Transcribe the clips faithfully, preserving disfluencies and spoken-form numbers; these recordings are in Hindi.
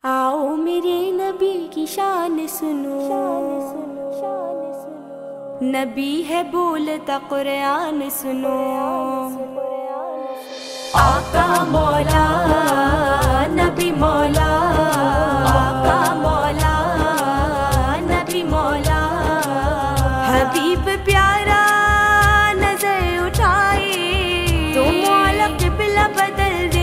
आओ मेरे नबी की शान सुनो, नबी है बोलता कुरान सुनो। आका मौला नबी मौला, आका मौला नबी मौला, हबीब प्यारा नजर उठाए तो मौला क़िबला बदल दे।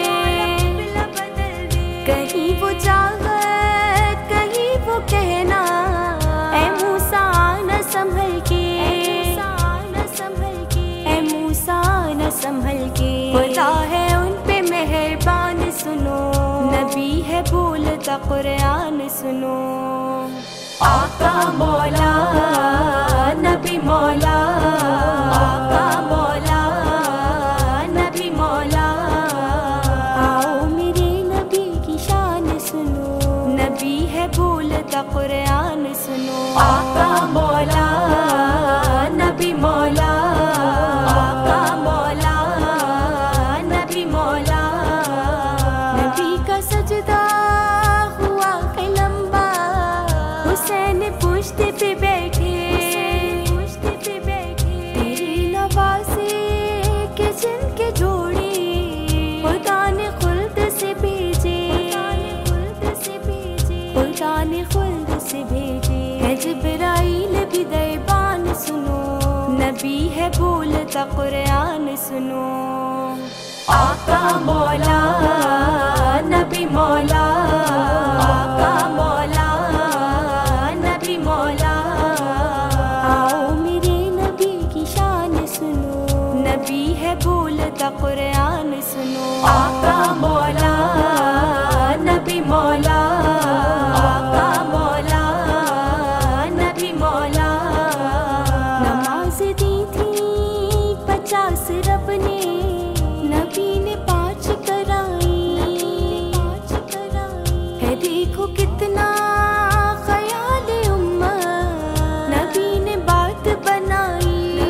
कहीं वो चाहत कहीं वो कहना, ऐ मूसा न संभल के, ऐ मूसा न संभल के। खुदा है उन पे मेहरबान सुनो, नबी है बोलता कुरान सुनो। आका मौला नबी मौला, आका मौला नबी मौला, आओ मेरे नबी की शान सुनो, नबी है बोलता कुरान सुनो। आका मौला नबी मौला, आका मौला नबी मौला, नबी का सजदा हुआ है लंबा, हुसैन पुश्त पे बैठे, तेरी नवाज़े के जिनके जोड़े खुदा ने खुल्द से भेजे, खुदा ने खुल्द से भेजे। है जिब्राइल भी दरबान सुनो, नबी है बोलता कुरान सुनो। आका मौला नबी मौला, आका मौला नबी मौला, आओ मेरे नबी की शान सुनो, नबी है बोलता कुरान सुनो। आका मौला नबी मौला, आका मौला नबी मौला, नमाज दी थी पचास रब ने, नबी ने पाँच कराई, है देखो कितना ख्याल उम्मत, नबी ने बात बनाई,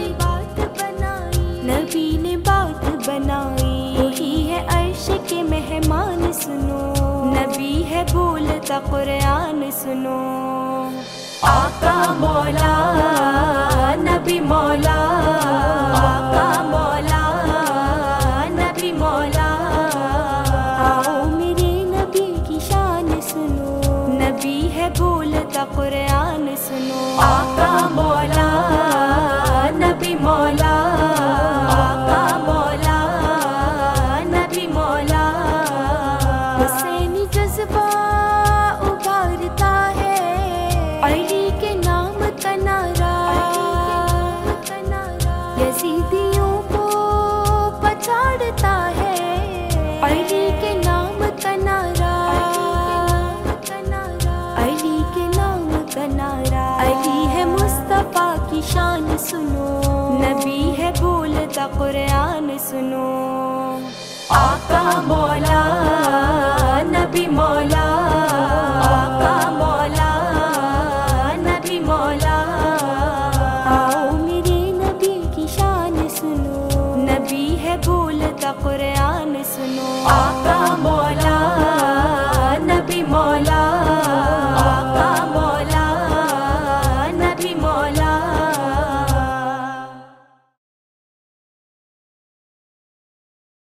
नबी ने बात बनाई। वही है अर्श के मेहमान सुनो, नबी है बोलता कुरान सुनो। आका मौला नबी मौला, आका मौला नबी मौला, आओ मेरे नबी की शान सुनो, नबी है बोलता कुरान सुनो। आका मौला नबी मौला, आका मौला नबी मौला, हुसैनी जज्बा उभारता है, अली के नाम का नारा, यजीदियों को पछाड़ता है, अली के नाम का नारा, अली के नाम का नारा। अली है मुस्तफा की शान सुनो, नबी है बोलता कुरान सुनो। आका मौला नबी मौला, आका मौला नबी मौला, आओ मेरे नबी की शान सुनो, नबी है बोलता कुरान